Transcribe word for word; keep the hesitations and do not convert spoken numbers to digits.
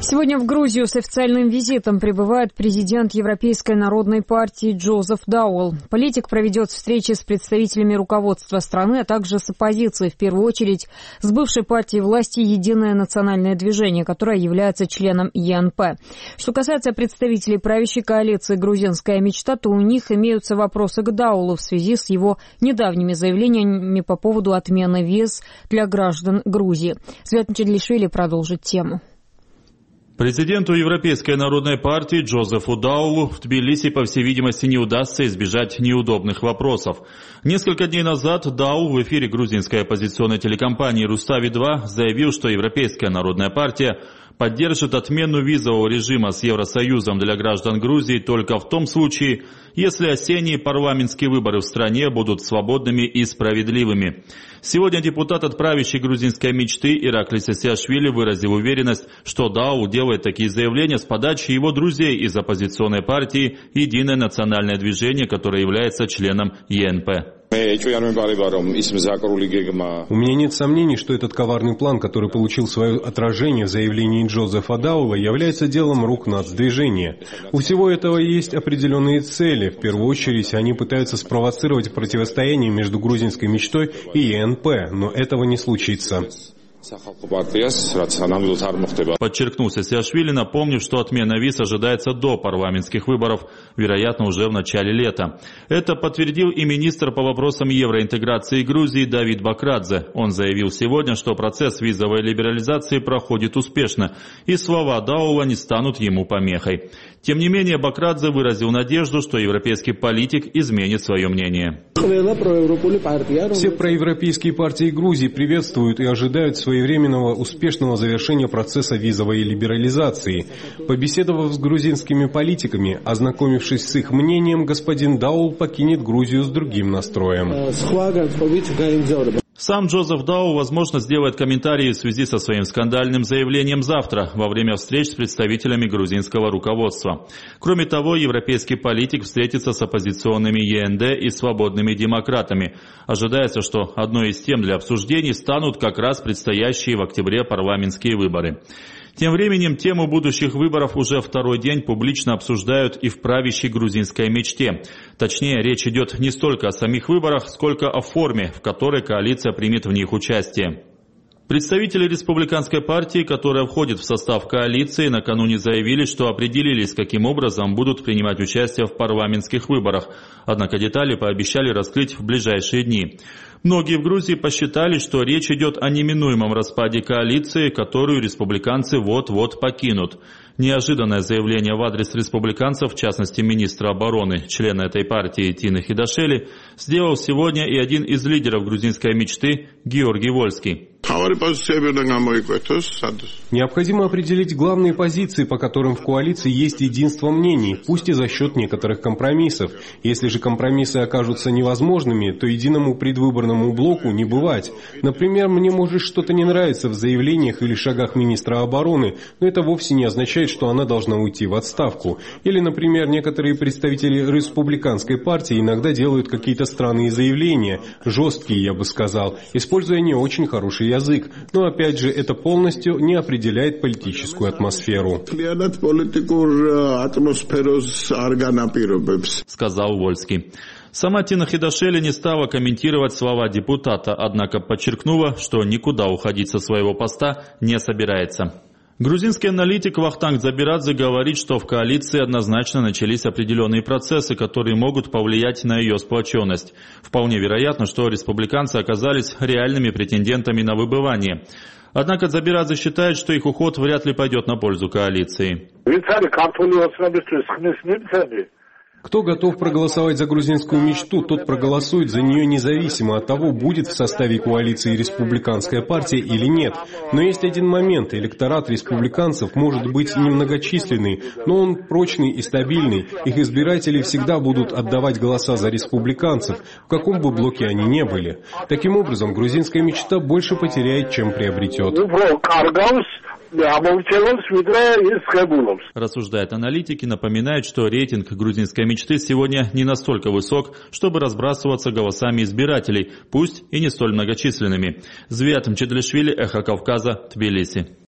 Сегодня в Грузию с официальным визитом прибывает президент Европейской народной партии Джозеф Даул. Политик проведет встречи с представителями руководства страны, а также с оппозицией, в первую очередь с бывшей партией власти «Единое национальное движение», которая является членом ЕНП. Что касается представителей правящей коалиции «Грузинская мечта», то у них имеются вопросы к Даулу в связи с его недавними заявлениями по поводу отмены виз для граждан Грузии. Свят Мчедлишвили продолжит тему. Президенту Европейской народной партии Джозефу Даулу в Тбилиси, по всей видимости, не удастся избежать неудобных вопросов. Несколько дней назад Даул в эфире грузинской оппозиционной телекомпании «Рустави два» заявил, что Европейская народная партия поддержит отмену визового режима с Евросоюзом для граждан Грузии только в том случае, если осенние парламентские выборы в стране будут свободными и справедливыми. Сегодня депутат от правящей грузинской мечты Ираклий Сасиашвили выразил уверенность, что Даул делает такие заявления с подачи его друзей из оппозиционной партии «Единое национальное движение», которое является членом ЕНП. У меня нет сомнений, что этот коварный план, который получил свое отражение в заявлении Джозефа Даула, является делом рук нацдвижения. У всего этого есть определенные цели. В первую очередь, они пытаются спровоцировать противостояние между грузинской мечтой и ЕНП, но этого не случится. Подчеркнул Сасиашвили, напомнив, что отмена виз ожидается до парламентских выборов, вероятно, уже в начале лета. Это подтвердил и министр по вопросам евроинтеграции Грузии Давид Бакрадзе. Он заявил сегодня, что процесс визовой либерализации проходит успешно, и слова Даула не станут ему помехой. Тем не менее, Бакрадзе выразил надежду, что европейский политик изменит свое мнение. Все проевропейские партии Грузии приветствуют и ожидают своевременного успешного завершения процесса визовой либерализации. Побеседовав с грузинскими политиками, ознакомившись с их мнением, господин Даул покинет Грузию с другим настроем. Сам Джозеф Даул, возможно, сделает комментарии в связи со своим скандальным заявлением завтра, во время встреч с представителями грузинского руководства. Кроме того, европейский политик встретится с оппозиционными ЕНД и свободными демократами. Ожидается, что одной из тем для обсуждений станут как раз предстоящие в октябре парламентские выборы. Тем временем тему будущих выборов уже второй день публично обсуждают и в правящей грузинской мечте. Точнее, речь идет не столько о самих выборах, сколько о форме, в которой коалиция примет в них участие. Представители республиканской партии, которая входит в состав коалиции, накануне заявили, что определились, каким образом будут принимать участие в парламентских выборах. Однако детали пообещали раскрыть в ближайшие дни. Многие в Грузии посчитали, что речь идет о неминуемом распаде коалиции, которую республиканцы вот-вот покинут. Неожиданное заявление в адрес республиканцев, в частности министра обороны, члена этой партии Тины Хидашели, сделал сегодня и один из лидеров грузинской мечты Георгий Вольский. Необходимо определить главные позиции, по которым в коалиции есть единство мнений, пусть и за счет некоторых компромиссов. Если же компромиссы окажутся невозможными, то единому предвыборному блоку не бывать. Например, мне может что-то не нравиться в заявлениях или шагах министра обороны, но это вовсе не означает, что она должна уйти в отставку. Или, например, некоторые представители республиканской партии иногда делают какие-то странные заявления, жесткие, я бы сказал, используя не очень хороший язык. язык, но опять же это полностью не определяет политическую атмосферу. Сказал Вольский. Сама Тина Хидашели не стала комментировать слова депутата, однако подчеркнула, что никуда уходить со своего поста не собирается. Грузинский аналитик Вахтанг Забирадзе говорит, что в коалиции однозначно начались определенные процессы, которые могут повлиять на ее сплоченность. Вполне вероятно, что республиканцы оказались реальными претендентами на выбывание. Однако Забирадзе считает, что их уход вряд ли пойдет на пользу коалиции. Кто готов проголосовать за грузинскую мечту, тот проголосует за нее независимо от того, будет в составе коалиции республиканская партия или нет. Но есть один момент. Электорат республиканцев может быть немногочисленный, но он прочный и стабильный. Их избиратели всегда будут отдавать голоса за республиканцев, в каком бы блоке они ни были. Таким образом, грузинская мечта больше потеряет, чем приобретет. Рассуждают аналитики, напоминают, что рейтинг грузинской мечты сегодня не настолько высок, чтобы разбрасываться голосами избирателей, пусть и не столь многочисленными. Свят Мчедлишвили, Эхо Кавказа, Тбилиси.